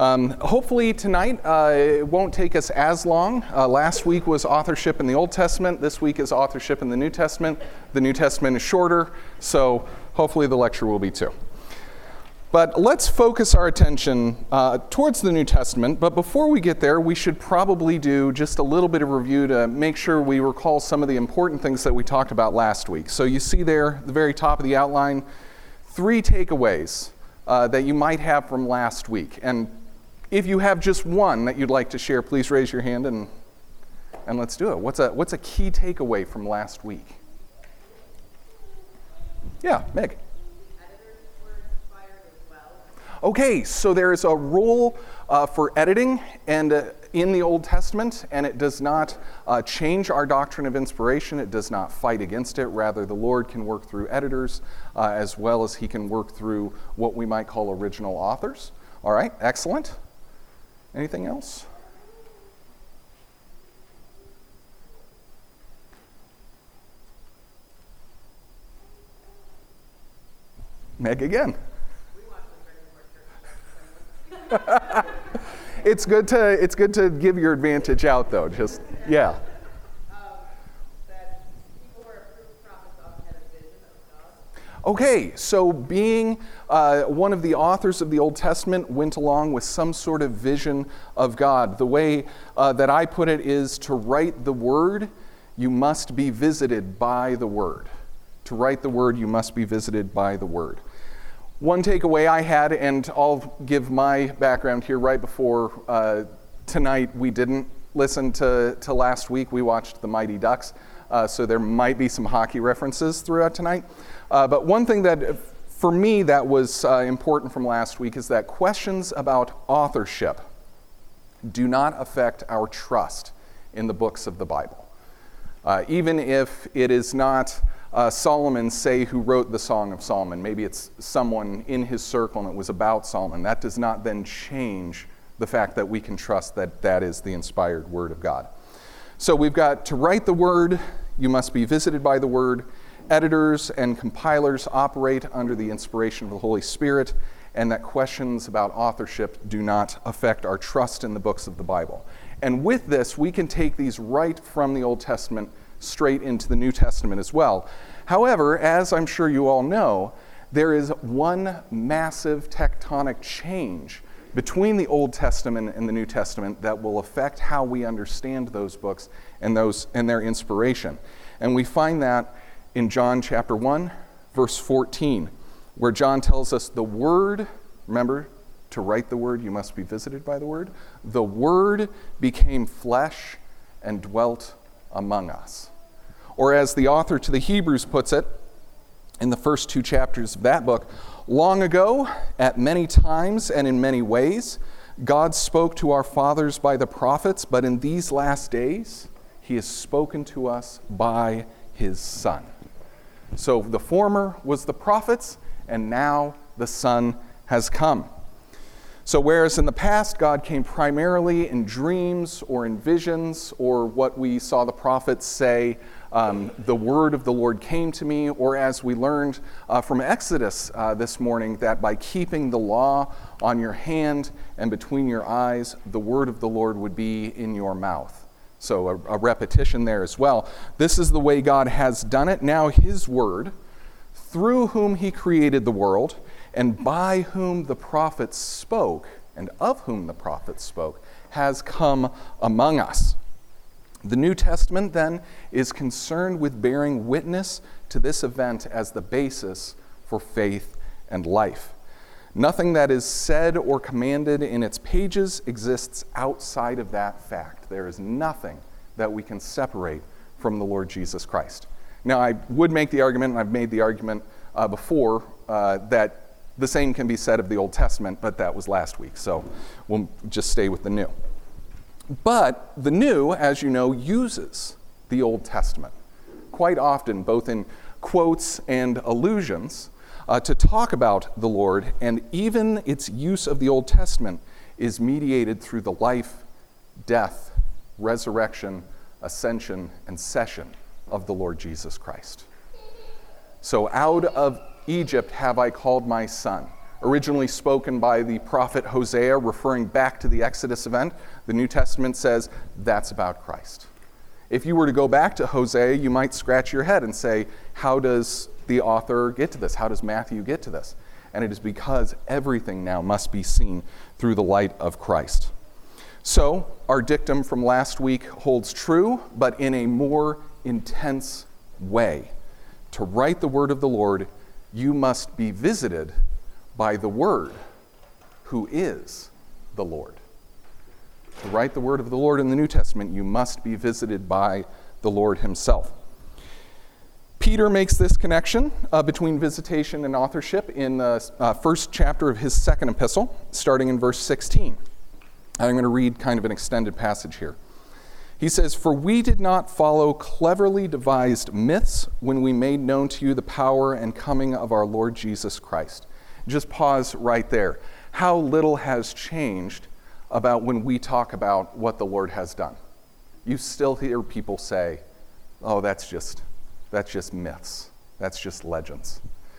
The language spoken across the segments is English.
Hopefully tonight it won't take us as long. Last week was authorship in the Old Testament. This week is authorship in the New Testament. The New Testament is shorter, so hopefully the lecture will be too. But let's focus our attention towards the New Testament. But before we get there, we should probably do just a little bit of review to make sure we recall some of the important things that we talked about last week. So you see there at the very top of the outline, 3 takeaways that you might have from last week. And if you have just one that you'd like to share, please raise your hand and let's do it. What's a key takeaway from last week? Yeah, Meg. Editors were inspired as well. Okay, so there is a role for editing and in the Old Testament, and it does not change our doctrine of inspiration. It does not fight against it. Rather, the Lord can work through editors as well as he can work through what we might call original authors. All right, excellent. Anything else? Meg again. It's good to give your advantage out though. Just yeah. That people who are approved prophets often had a vision of God. Okay, so being one of the authors of the Old Testament went along with some sort of vision of God. The way that I put it is to write the word, you must be visited by the word. To write the word, you must be visited by the word. One takeaway I had, and I'll give my background here right before tonight, we didn't listen to last week. We watched the Mighty Ducks, so there might be some hockey references throughout tonight. But one thing that, for me, that was important from last week is that questions about authorship do not affect our trust in the books of the Bible. Even if it is not Solomon, say, who wrote the Song of Solomon. Maybe it's someone in his circle and it was about Solomon. That does not then change the fact that we can trust that that is the inspired word of God. So we've got to write the word, you must be visited by the word. Editors and compilers operate under the inspiration of the Holy Spirit, and that questions about authorship do not affect our trust in the books of the Bible. And with this, we can take these right from the Old Testament straight into the New Testament as well. However, as I'm sure you all know, there is one massive tectonic change between the Old Testament and the New Testament that will affect how we understand those books and their inspiration. And we find that in John chapter 1, verse 14, where John tells us the Word, remember, to write the Word, you must be visited by the Word. The Word became flesh and dwelt among us. Or as the author to the Hebrews puts it, in the first 2 chapters of that book, long ago, at many times and in many ways, God spoke to our fathers by the prophets, but in these last days, he has spoken to us by his Son. So the former was the prophets, and now the Son has come. So whereas in the past God came primarily in dreams or in visions, or what we saw the prophets say, the word of the Lord came to me, or as we learned from Exodus this morning, that by keeping the law on your hand and between your eyes, the word of the Lord would be in your mouth. So a repetition there as well. This is the way God has done it. Now his word, through whom he created the world, and by whom the prophets spoke, and of whom the prophets spoke, has come among us. The New Testament, then, is concerned with bearing witness to this event as the basis for faith and life. Nothing that is said or commanded in its pages exists outside of that fact. There is nothing that we can separate from the Lord Jesus Christ. Now, I would make the argument, and I've made the argument before, that the same can be said of the Old Testament, but that was last week, so we'll just stay with the New. But the New, as you know, uses the Old Testament quite often, both in quotes and allusions, to talk about the Lord, and even its use of the Old Testament is mediated through the life, death, resurrection, ascension, and session of the Lord Jesus Christ. So out of Egypt have I called my son. originally spoken by the prophet Hosea, referring back to the Exodus event, the New Testament says that's about Christ. If you were to go back to Hosea, you might scratch your head and say, how does the author get to this? How does Matthew get to this? And it is because everything now must be seen through the light of Christ. So, our dictum from last week holds true, but in a more intense way. To write the word of the Lord, you must be visited by the Word, who is the Lord. To write the word of the Lord in the New Testament, you must be visited by the Lord himself. Peter makes this connection between visitation and authorship in the first chapter of his second epistle, starting in verse 16. I'm going to read kind of an extended passage here. He says, "For we did not follow cleverly devised myths when we made known to you the power and coming of our Lord Jesus Christ." Just pause right there. How little has changed about when we talk about what the Lord has done. You still hear people say, oh, that's just myths. That's just legends.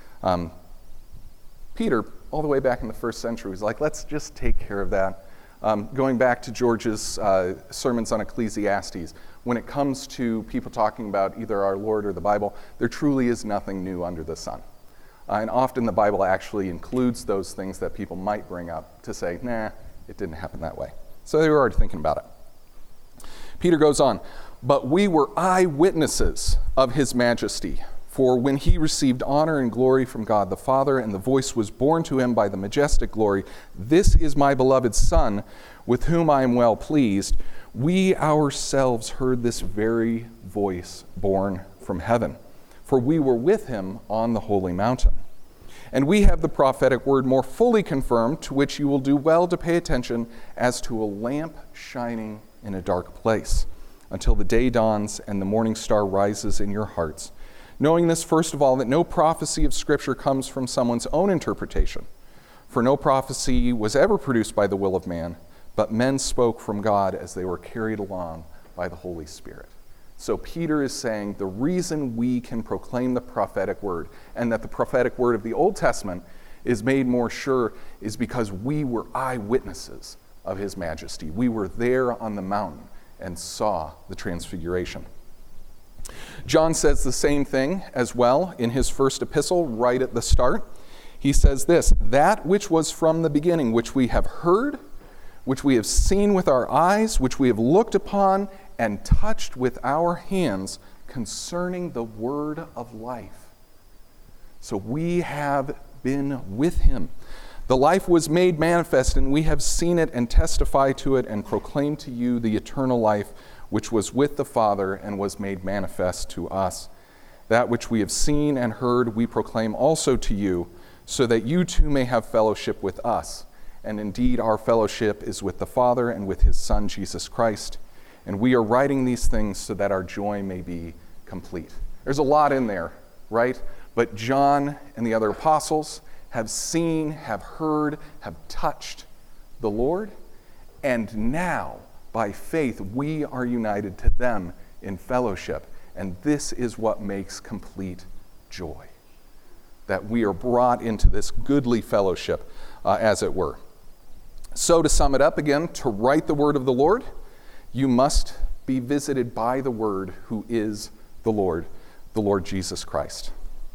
Peter, all the way back in the first century, was like, let's just take care of that. Going back to George's sermons on Ecclesiastes, when it comes to people talking about either our Lord or the Bible, there truly is nothing new under the sun. And often the Bible actually includes those things that people might bring up to say, nah, it didn't happen that way. So they were already thinking about it. Peter goes on, "But we were eyewitnesses of his majesty. For when he received honor and glory from God the Father, and the voice was borne to him by the majestic glory, 'This is my beloved Son, with whom I am well pleased,' we ourselves heard this very voice borne from heaven. For we were with him on the holy mountain. And we have the prophetic word more fully confirmed, to which you will do well to pay attention, as to a lamp shining in a dark place, until the day dawns and the morning star rises in your hearts. Knowing this, first of all, that no prophecy of Scripture comes from someone's own interpretation. For no prophecy was ever produced by the will of man, but men spoke from God as they were carried along by the Holy Spirit." So Peter is saying the reason we can proclaim the prophetic word, and that the prophetic word of the Old Testament is made more sure, is because we were eyewitnesses of his majesty. We were there on the mountain and saw the transfiguration. John says the same thing as well in his first epistle, right at the start. He says this, "That which was from the beginning, which we have heard, which we have seen with our eyes, which we have looked upon and touched with our hands, concerning the word of life." So we have been with him. "The life was made manifest, and we have seen it and testify to it and proclaim to you the eternal life, which was with the Father and was made manifest to us. That which we have seen and heard we proclaim also to you, so that you too may have fellowship with us. And indeed our fellowship is with the Father and with his Son, Jesus Christ. And we are writing these things so that our joy may be complete." There's a lot in there, right? But John and the other apostles have seen, have heard, have touched the Lord, and now, by faith, we are united to them in fellowship. And this is what makes complete joy, that we are brought into this goodly fellowship, as it were. So to sum it up again, to write the word of the Lord, you must be visited by the Word, who is the Lord Jesus Christ.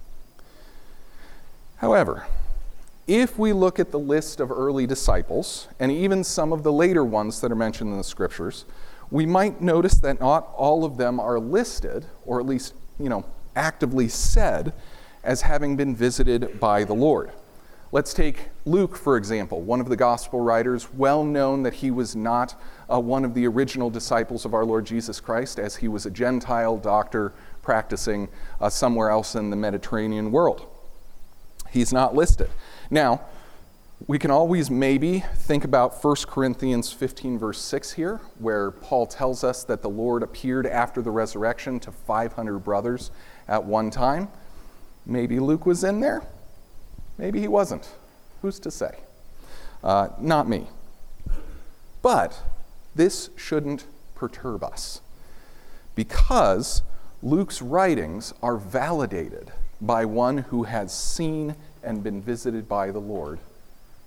However, if we look at the list of early disciples, and even some of the later ones that are mentioned in the Scriptures, we might notice that not all of them are listed, or at least, actively said, as having been visited by the Lord. Let's take Luke, for example, one of the gospel writers, well known that he was not one of the original disciples of our Lord Jesus Christ, as he was a Gentile doctor practicing somewhere else in the Mediterranean world. He's not listed. Now, we can always maybe think about 1 Corinthians 15, verse 6 here, where Paul tells us that the Lord appeared after the resurrection to 500 brothers at one time. Maybe Luke was in there. Maybe he wasn't. Who's to say? Not me. But this shouldn't perturb us, because Luke's writings are validated by one who has seen and been visited by the Lord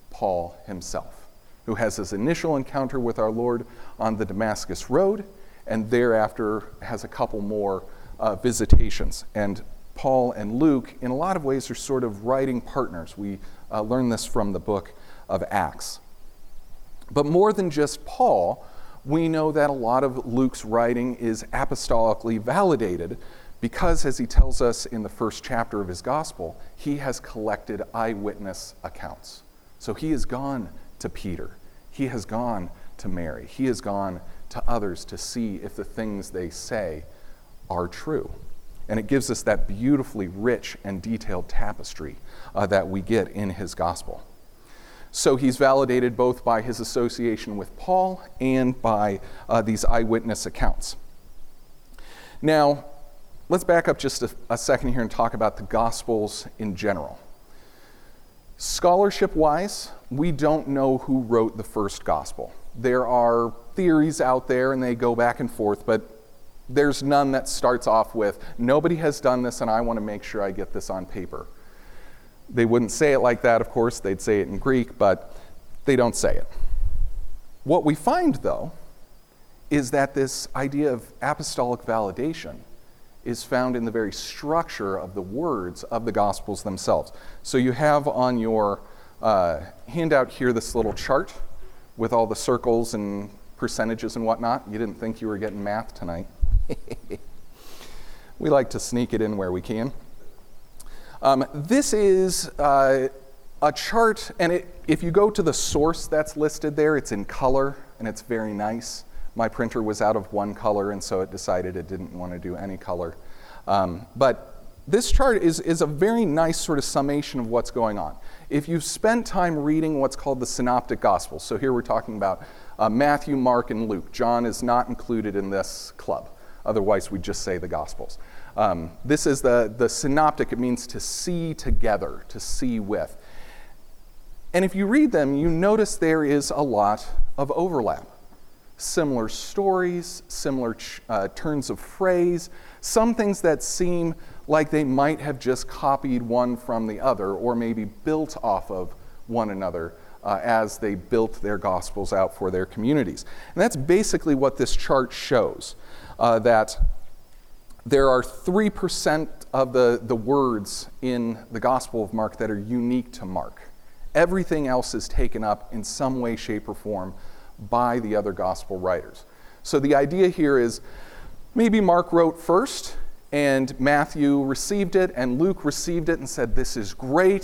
Paul himself, who has his initial encounter with our Lord on the Damascus Road, and thereafter has a couple more visitations. And Paul and Luke, in a lot of ways, are sort of writing partners. We learn this from the book of Acts. But more than just Paul, we know that a lot of Luke's writing is apostolically validated because, as he tells us in the first chapter of his gospel, he has collected eyewitness accounts. So he has gone to Peter, he has gone to Mary, he has gone to others to see if the things they say are true. And it gives us that beautifully rich and detailed tapestry that we get in his gospel. So he's validated both by his association with Paul and by these eyewitness accounts. Now, let's back up just a second here and talk about the Gospels in general. Scholarship-wise, we don't know who wrote the first Gospel. There are theories out there, and they go back and forth, but there's none that starts off with, nobody has done this, and I want to make sure I get this on paper. They wouldn't say it like that, of course. They'd say it in Greek, but they don't say it. What we find, though, is that this idea of apostolic validation is found in the very structure of the words of the Gospels themselves. So you have on your handout here this little chart with all the circles and percentages and whatnot. You didn't think you were getting math tonight. We like to sneak it in where we can. This is a chart, and if you go to the source that's listed there, it's in color, and it's very nice. My printer was out of one color, and so it decided it didn't want to do any color. But this chart is a very nice sort of summation of what's going on. If you've spent time reading what's called the Synoptic Gospels, so here we're talking about Matthew, Mark, and Luke. John is not included in this club. Otherwise, we'd just say the Gospels. This is the synoptic. It means to see together, to see with. And if you read them, you notice there is a lot of overlap. Similar stories, similar turns of phrase, some things that seem like they might have just copied one from the other or maybe built off of one another as they built their Gospels out for their communities. And that's basically what this chart shows, that there are 3% of the words in the Gospel of Mark that are unique to Mark. Everything else is taken up in some way, shape, or form by the other Gospel writers. So the idea here is maybe Mark wrote first, and Matthew received it, and Luke received it and said, this is great,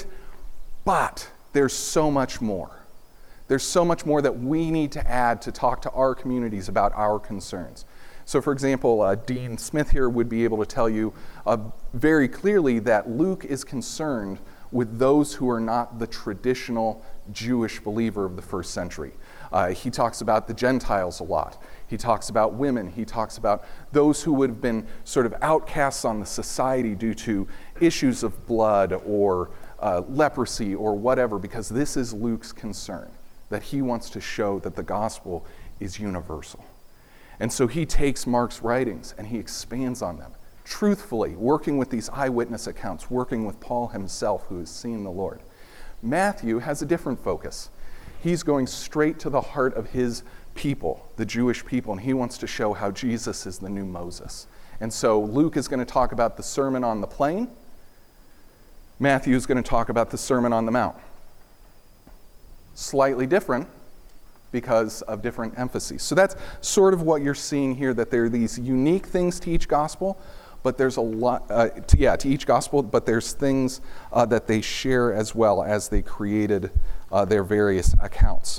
but there's so much more. There's so much more that we need to add to talk to our communities about our concerns. So, for example, Dean Smith here would be able to tell you very clearly that Luke is concerned with those who are not the traditional Jewish believer of the first century. He talks about the Gentiles a lot. He talks about women. He talks about those who would have been sort of outcasts on the society due to issues of blood or leprosy or whatever, because this is Luke's concern, that he wants to show that the gospel is universal. And so he takes Mark's writings and he expands on them, truthfully, working with these eyewitness accounts, working with Paul himself who has seen the Lord. Matthew has a different focus. He's going straight to the heart of his people, the Jewish people, and he wants to show how Jesus is the new Moses. And so Luke is going to talk about the Sermon on the Plain. Matthew is going to talk about the Sermon on the Mount. Slightly different because of different emphases. So that's sort of what you're seeing here, that there are these unique things to each gospel, but there's a lot, to each gospel, but there's things that they share as well as they created their various accounts.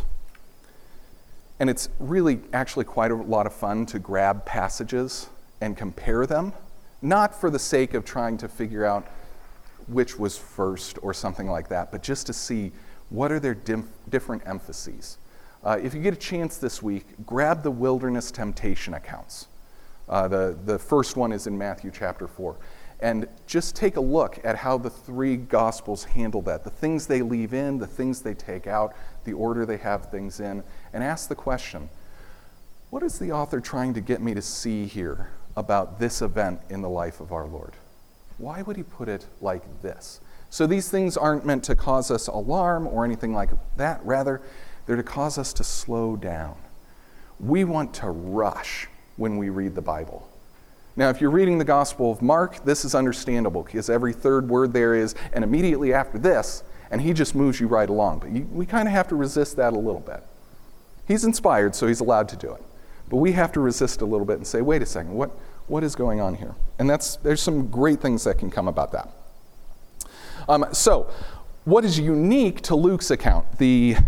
And it's really actually quite a lot of fun to grab passages and compare them, not for the sake of trying to figure out which was first or something like that, but just to see what are their different emphases. If you get a chance this week, grab the wilderness temptation accounts. The first one is in Matthew chapter 4. And just take a look at how the three Gospels handle that, the things they leave in, the things they take out, the order they have things in, and ask the question, what is the author trying to get me to see here about this event in the life of our Lord? Why would he put it like this? So these things aren't meant to cause us alarm or anything like that. Rather, they're to cause us to slow down. We want to rush when we read the Bible. Now, if you're reading the Gospel of Mark, this is understandable because every third word there is, and immediately after this, and he just moves you right along. But we kind of have to resist that a little bit. He's inspired, so he's allowed to do it. But we have to resist a little bit and say, wait a second, what is going on here? And there's some great things that can come about that. So, what is unique to Luke's account, the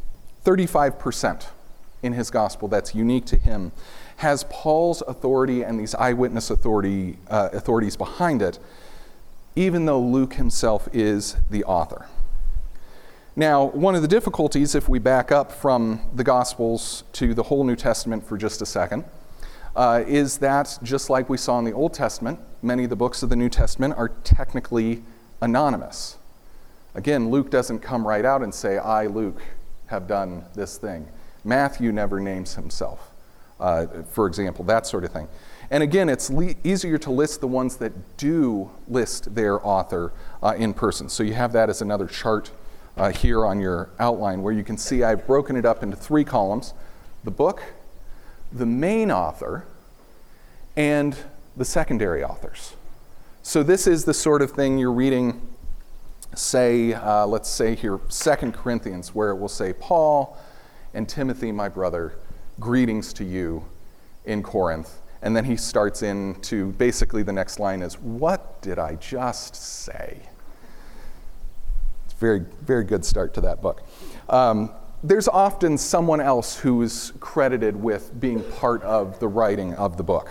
35% in his gospel that's unique to him, has Paul's authority and these eyewitness authorities behind it, even though Luke himself is the author. Now, one of the difficulties, if we back up from the Gospels to the whole New Testament for just a second, is that just like we saw in the Old Testament, many of the books of the New Testament are technically anonymous. Again, Luke doesn't come right out and say, I, Luke, have done this thing. Matthew never names himself, for example, that sort of thing. And again, it's easier to list the ones that do list their author in person. So you have that as another chart here on your outline where you can see I've broken it up into 3 columns: the book, the main author, and the secondary authors. So this is the sort of thing you're reading, say, let's say here, 2 Corinthians, where it will say, Paul and Timothy, my brother, greetings to you in Corinth. And then he starts into, basically the next line is, what did I just say? It's a very, very good start to that book. There's often someone else who is credited with being part of the writing of the book.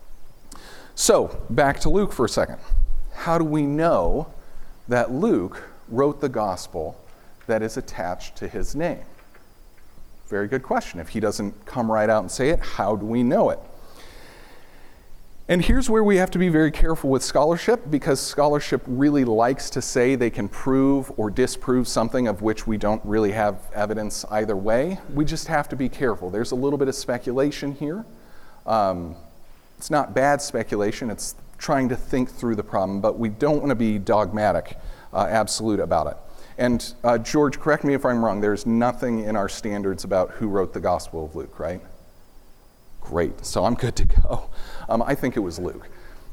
So, back to Luke for a second. How do we know that Luke wrote the gospel that is attached to his name? Very good question. If he doesn't come right out and say it, how do we know it? And here's where we have to be very careful with scholarship, because scholarship really likes to say they can prove or disprove something of which we don't really have evidence either way. We just have to be careful. There's a little bit of speculation here. It's not bad speculation, it's trying to think through the problem, but we don't want to be dogmatic, absolute about it. And George, correct me if I'm wrong, there's nothing in our standards about who wrote the Gospel of Luke, right? Great, so I'm good to go. I think it was Luke.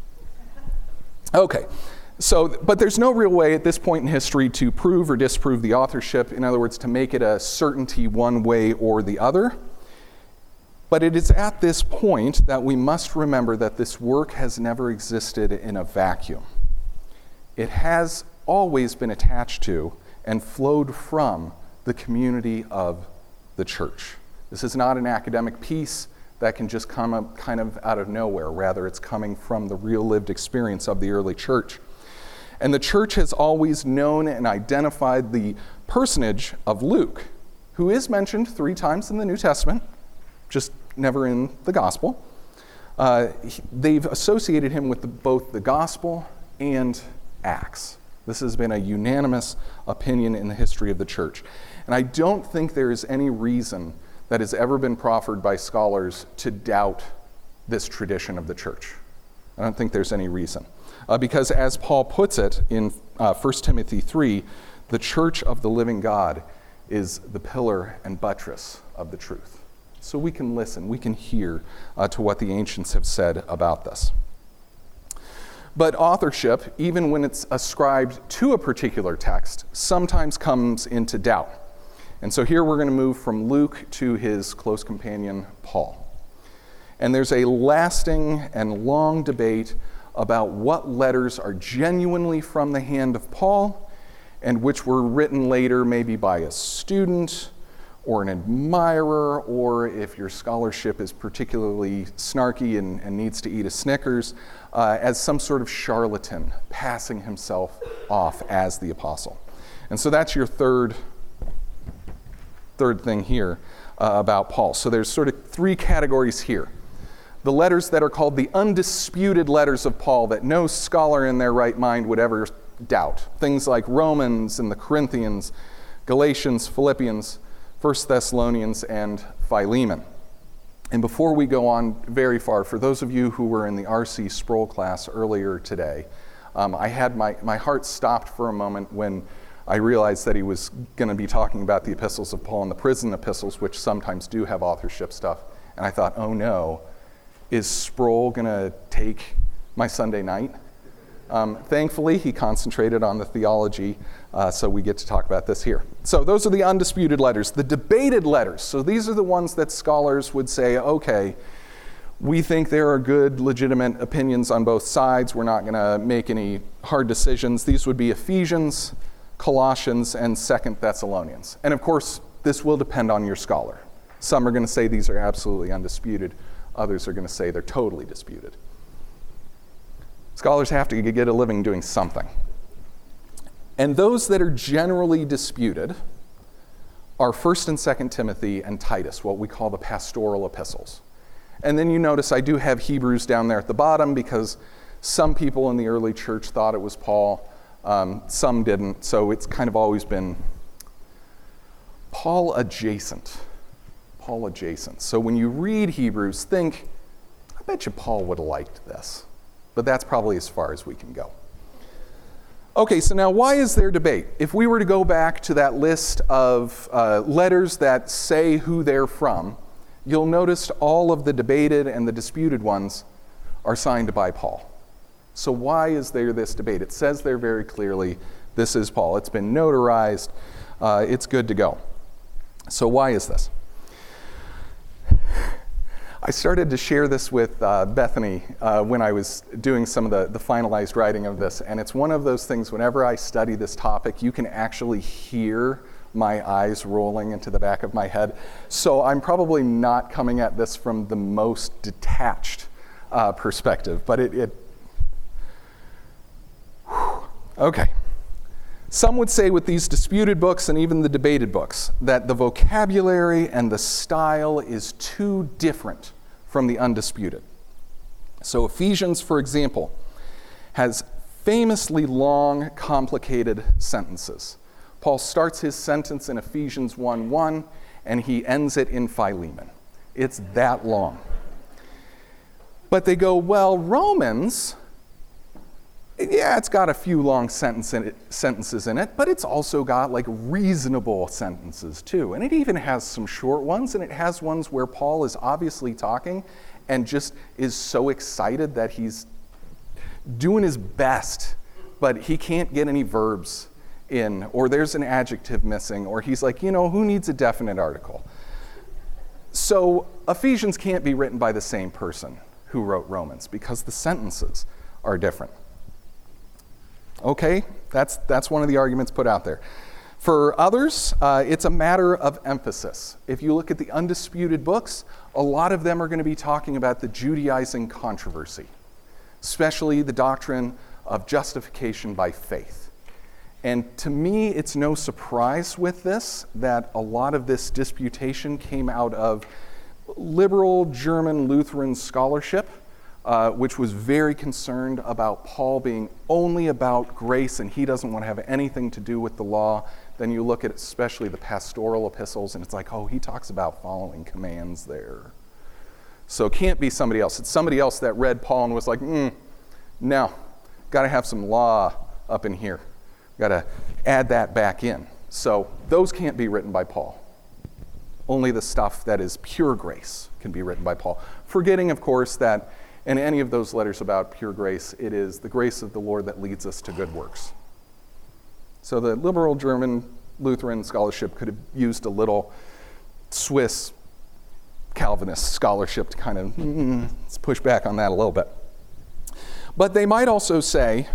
Okay, but there's no real way at this point in history to prove or disprove the authorship, in other words, to make it a certainty one way or the other. But it is at this point that we must remember that this work has never existed in a vacuum. It has always been attached to and flowed from the community of the church. This is not an academic piece that can just come up kind of out of nowhere. Rather, it's coming from the real lived experience of the early church. And the church has always known and identified the personage of Luke, who is mentioned 3 times in the New Testament, just never in the gospel. They've associated him with both the gospel and Acts. This has been a unanimous opinion in the history of the church. And I don't think there is any reason that has ever been proffered by scholars to doubt this tradition of the church. I don't think there's any reason. Because as Paul puts it in 1 Timothy 3, the church of the living God is the pillar and buttress of the truth. So we can listen, we can hear to what the ancients have said about this. But authorship, even when it's ascribed to a particular text, sometimes comes into doubt. And so here we're going to move from Luke to his close companion, Paul. And there's a lasting and long debate about what letters are genuinely from the hand of Paul and which were written later maybe by a student or an admirer, or if your scholarship is particularly snarky and needs to eat a Snickers, as some sort of charlatan passing himself off as the apostle. And so that's your third thing here about Paul. So there's sort of 3 categories here. The letters that are called the undisputed letters of Paul that no scholar in their right mind would ever doubt. Things like Romans and the Corinthians, Galatians, Philippians, 1 Thessalonians, and Philemon. And before we go on very far, for those of you who were in the R.C. Sproul class earlier today, I had my heart stopped for a moment when I realized that he was going to be talking about the epistles of Paul and the prison epistles, which sometimes do have authorship stuff. And I thought, oh no, is Sproul going to take my Sunday night? Thankfully, he concentrated on the theology, so we get to talk about this here. So those are the undisputed letters. The debated letters, so these are the ones that scholars would say, okay, we think there are good, legitimate opinions on both sides. We're not going to make any hard decisions. These would be Ephesians, Colossians, and 2 Thessalonians. And of course, this will depend on your scholar. Some are going to say these are absolutely undisputed. Others are going to say they're totally disputed. Scholars have to get a living doing something. And those that are generally disputed are 1 and 2 Timothy and Titus, what we call the pastoral epistles. And then you notice I do have Hebrews down there at the bottom because some people in the early church thought it was Paul, some didn't, so it's kind of always been Paul adjacent. Paul adjacent. So when you read Hebrews, think, I bet you Paul would have liked this. But that's probably as far as we can go. Okay, so now why is there debate? If we were to go back to that list of letters that say who they're from, you'll notice all of the debated and the disputed ones are signed by Paul. So why is there this debate? It says there very clearly, this is Paul. It's been notarized. It's good to go. So why is this? I started to share this with Bethany when I was doing some of the finalized writing of this, and it's one of those things, whenever I study this topic, you can actually hear my eyes rolling into the back of my head. So I'm probably not coming at this from the most detached perspective, but okay. Some would say with these disputed books and even the debated books that the vocabulary and the style is too different from the undisputed. So Ephesians, for example, has famously long, complicated sentences. Paul starts his sentence in Ephesians 1:1, and he ends it in Philemon. It's that long. But they go, well, Romans, yeah, it's got a few long sentences in it, but it's also got like reasonable sentences too. And it even has some short ones, and it has ones where Paul is obviously talking and just is so excited that he's doing his best, but he can't get any verbs in, or there's an adjective missing, or he's like, who needs a definite article? So Ephesians can't be written by the same person who wrote Romans because the sentences are different. Okay, that's one of the arguments put out there. For others, it's a matter of emphasis. If you look at the undisputed books, a lot of them are going to be talking about the Judaizing controversy, especially the doctrine of justification by faith. And to me, it's no surprise with this that a lot of this disputation came out of liberal German Lutheran scholarship, which was very concerned about Paul being only about grace and he doesn't want to have anything to do with the law. Then you look at especially the pastoral epistles and it's like, oh, he talks about following commands there. So it can't be somebody else. It's somebody else that read Paul and was like, no, got to have some law up in here. Got to add that back in. So those can't be written by Paul. Only the stuff that is pure grace can be written by Paul. Forgetting, of course, that in any of those letters about pure grace, it is the grace of the Lord that leads us to good works. So the liberal German Lutheran scholarship could have used a little Swiss Calvinist scholarship to kind of let's push back on that a little bit. But they might also say,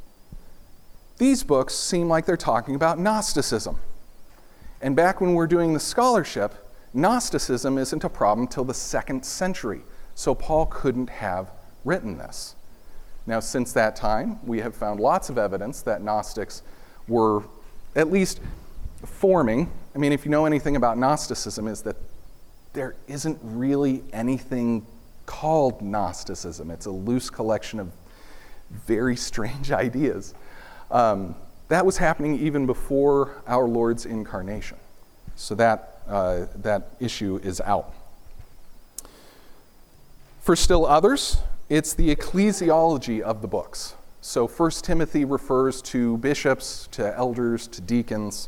these books seem like they're talking about Gnosticism. And back when we're doing the scholarship, Gnosticism isn't a problem till the 2nd century. So Paul couldn't have written this. Now, since that time, we have found lots of evidence that Gnostics were at least forming. I mean, if you know anything about Gnosticism, is that there isn't really anything called Gnosticism. It's a loose collection of very strange ideas. That was happening even before our Lord's incarnation. So that issue is out. For still others, it's the ecclesiology of the books. So 1 Timothy refers to bishops, to elders, to deacons.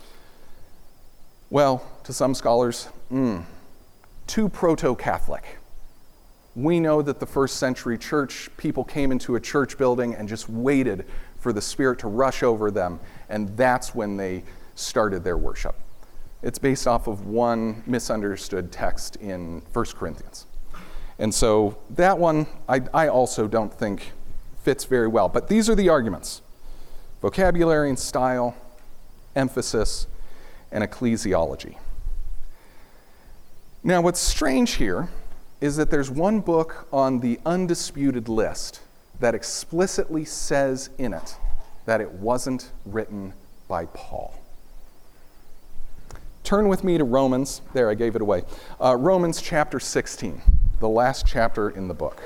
Well, to some scholars, too proto-Catholic. We know that the first century church, people came into a church building and just waited for the Spirit to rush over them, and that's when they started their worship. It's based off of one misunderstood text in 1 Corinthians. And so that one, I also don't think fits very well. But these are the arguments: vocabulary and style, emphasis, and ecclesiology. Now, what's strange here is that there's one book on the undisputed list that explicitly says in it that it wasn't written by Paul. Turn with me to Romans. There, I gave it away. Romans chapter 16, the last chapter in the book.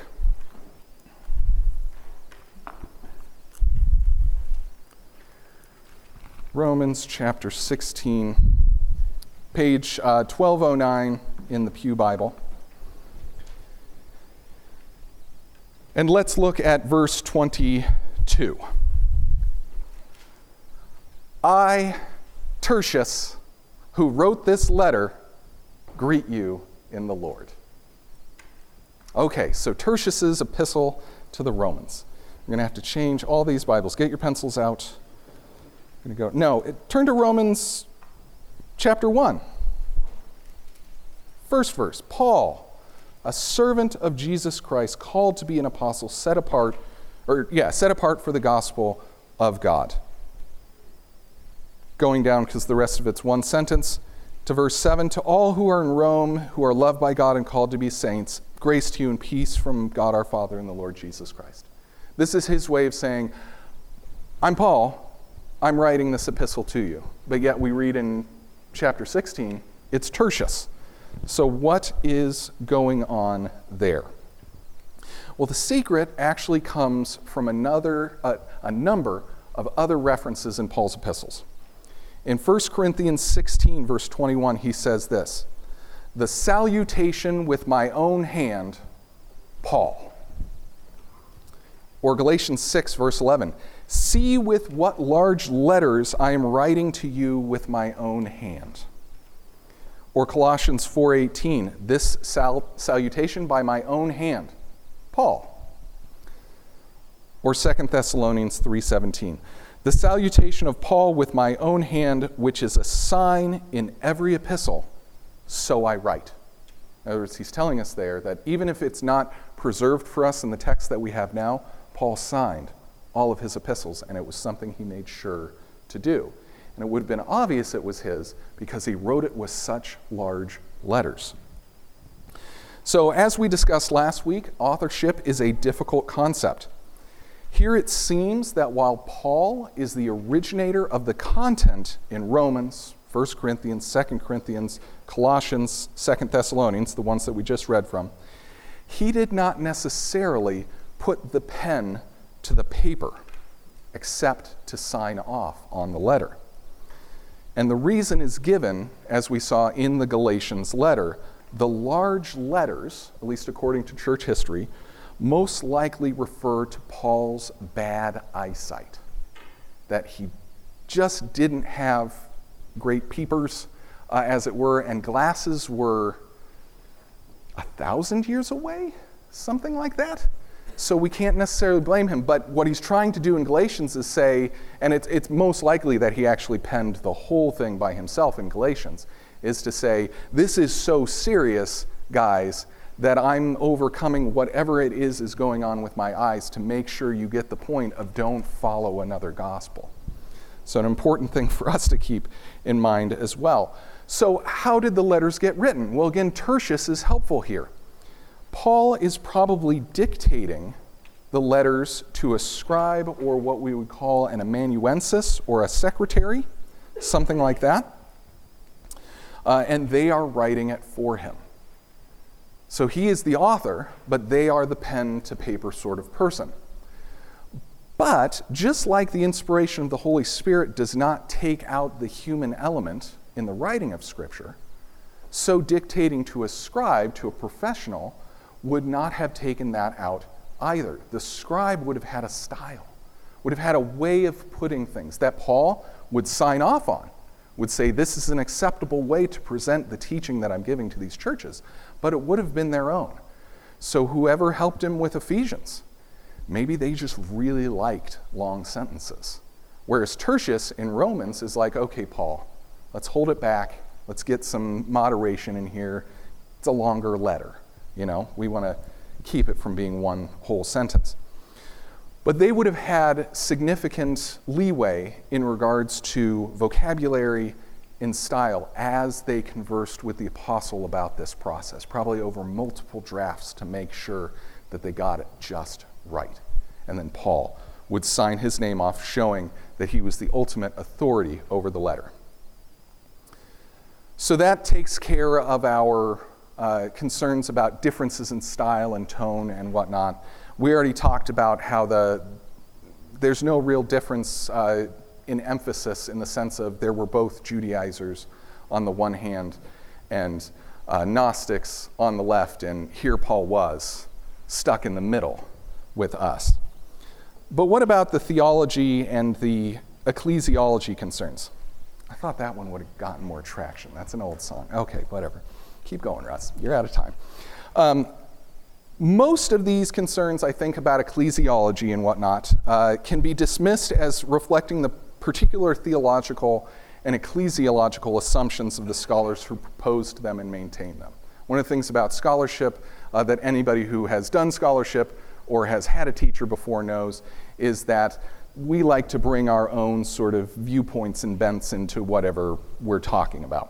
Romans chapter 16, page 1209 in the Pew Bible. And let's look at verse 22. I, Tertius, who wrote this letter, greet you in the Lord. Okay, so Tertius's epistle to the Romans. You're going to have to change all these Bibles. Get your pencils out. Turn to Romans chapter 1. First verse. Paul, a servant of Jesus Christ, called to be an apostle, set apart for the gospel of God. Going down, because the rest of it's one sentence, to verse 7, to all who are in Rome, who are loved by God and called to be saints, grace to you and peace from God our Father and the Lord Jesus Christ. This is his way of saying, I'm Paul, I'm writing this epistle to you. But yet we read in chapter 16, it's Tertius. So what is going on there? Well, the secret actually comes from a number of other references in Paul's epistles. In 1 Corinthians 16, verse 21, he says this: the salutation with my own hand, Paul. Or Galatians 6, verse 11, see with what large letters I am writing to you with my own hand. Or Colossians 4:18, this salutation by my own hand, Paul. Or 2 Thessalonians 3:17, the salutation of Paul with my own hand, which is a sign in every epistle, so I write. In other words, he's telling us there that even if it's not preserved for us in the text that we have now, Paul signed all of his epistles, and it was something he made sure to do. And it would have been obvious it was his because he wrote it with such large letters. So as we discussed last week, authorship is a difficult concept. Here it seems that while Paul is the originator of the content in Romans, 1 Corinthians, 2 Corinthians, Colossians, 2 Thessalonians, the ones that we just read from, he did not necessarily put the pen to the paper except to sign off on the letter. And the reason is given, as we saw in the Galatians letter, the large letters, at least according to church history, most likely refer to Paul's bad eyesight, that he just didn't have great peepers, as it were, and glasses were 1,000 years away, something like that. So we can't necessarily blame him, but what he's trying to do in Galatians is say, and it's most likely that he actually penned the whole thing by himself in Galatians, is to say, this is so serious, guys, that I'm overcoming whatever it is going on with my eyes to make sure you get the point of don't follow another gospel. So an important thing for us to keep in mind as well. So how did the letters get written? Well, again, Tertius is helpful here. Paul is probably dictating the letters to a scribe, or what we would call an amanuensis, or a secretary, something like that. And they are writing it for him. So he is the author, but they are the pen to paper sort of person. But just like the inspiration of the Holy Spirit does not take out the human element in the writing of Scripture, so dictating to a scribe, to a professional, would not have taken that out either. The scribe would have had a style. would have had a way of putting things that Paul would sign off on, would say, this is an acceptable way to present the teaching that I'm giving to these churches, but it would have been their own. So whoever helped him with Ephesians, maybe they just really liked long sentences. Whereas Tertius in Romans is like, okay, Paul, let's hold it back. Let's get some moderation in here. It's a longer letter. We want to keep it from being one whole sentence. But they would have had significant leeway in regards to vocabulary and style as they conversed with the apostle about this process, probably over multiple drafts to make sure that they got it just right. And then Paul would sign his name off, showing that he was the ultimate authority over the letter. So that takes care of our concerns about differences in style and tone and whatnot. We already talked about how there's no real difference in emphasis, in the sense of there were both Judaizers on the one hand and Gnostics on the left, and here Paul was stuck in the middle with us. But what about the theology and the ecclesiology concerns? I thought that one would have gotten more traction. That's an old song. Okay, whatever. Keep going, Russ. You're out of time. Most of these concerns, I think, about ecclesiology and whatnot, can be dismissed as reflecting the particular theological and ecclesiological assumptions of the scholars who proposed them and maintained them. One of the things about scholarship that anybody who has done scholarship or has had a teacher before knows is that we like to bring our own sort of viewpoints and bents into whatever we're talking about.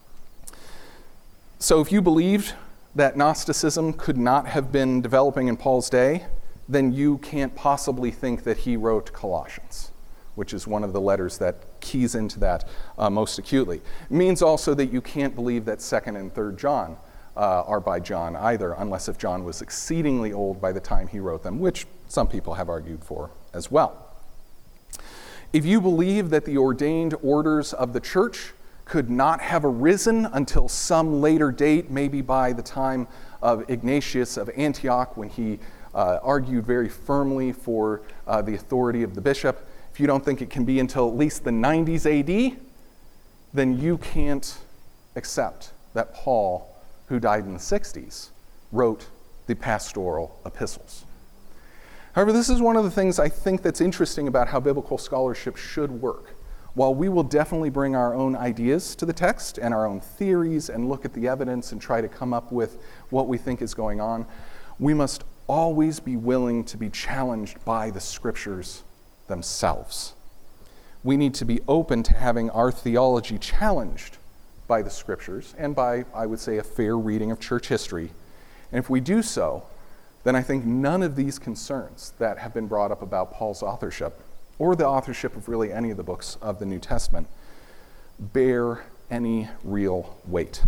So if you believed that Gnosticism could not have been developing in Paul's day, then you can't possibly think that he wrote Colossians, which is one of the letters that keys into that most acutely. It means also that you can't believe that 2nd and 3rd John are by John either, unless if John was exceedingly old by the time he wrote them, which some people have argued for as well. If you believe that the ordained orders of the church could not have arisen until some later date, maybe by the time of Ignatius of Antioch, when he argued very firmly for the authority of the bishop, if you don't think it can be until at least the 90s AD, then you can't accept that Paul, who died in the 60s, wrote the pastoral epistles. However, this is one of the things I think that's interesting about how biblical scholarship should work. While we will definitely bring our own ideas to the text and our own theories and look at the evidence and try to come up with what we think is going on, we must always be willing to be challenged by the scriptures themselves. We need to be open to having our theology challenged by the scriptures and by, I would say, a fair reading of church history. And if we do so, then I think none of these concerns that have been brought up about Paul's authorship, or the authorship of really any of the books of the New Testament, bear any real weight.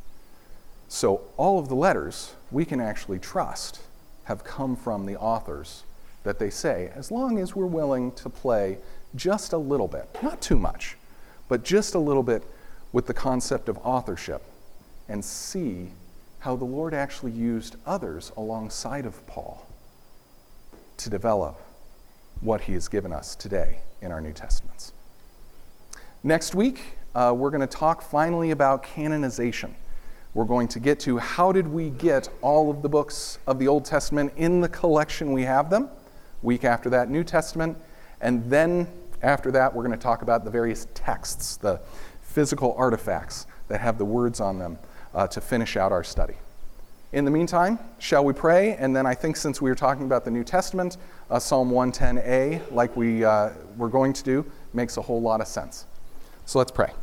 So all of the letters we can actually trust have come from the authors that they say, as long as we're willing to play just a little bit, not too much, but just a little bit with the concept of authorship and see how the Lord actually used others alongside of Paul to develop what he has given us today in our New Testaments. Next week, we're going to talk finally about canonization. We're going to get to how did we get all of the books of the Old Testament in the collection we have them. Week after that, New Testament. And then after that, we're going to talk about the various texts, the physical artifacts that have the words on them to finish out our study. In the meantime, shall we pray? And then I think since we were talking about the New Testament, Psalm 110a, like we're going to do, makes a whole lot of sense. So let's pray.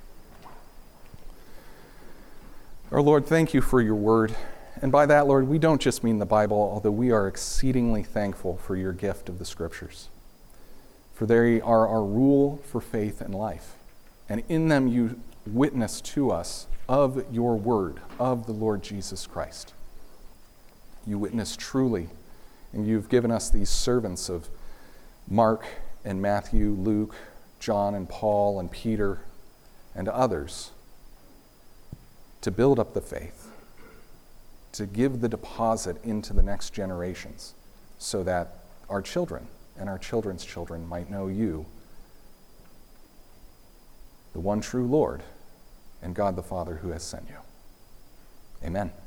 Our Lord, thank you for your word. And by that, Lord, we don't just mean the Bible, although we are exceedingly thankful for your gift of the Scriptures. For they are our rule for faith and life. And in them you witness to us of your word, of the Lord Jesus Christ. You witness truly, and you've given us these servants of Mark and Matthew, Luke, John and Paul and Peter and others to build up the faith, to give the deposit into the next generations so that our children and our children's children might know you, the one true Lord, and God the Father who has sent you. Amen.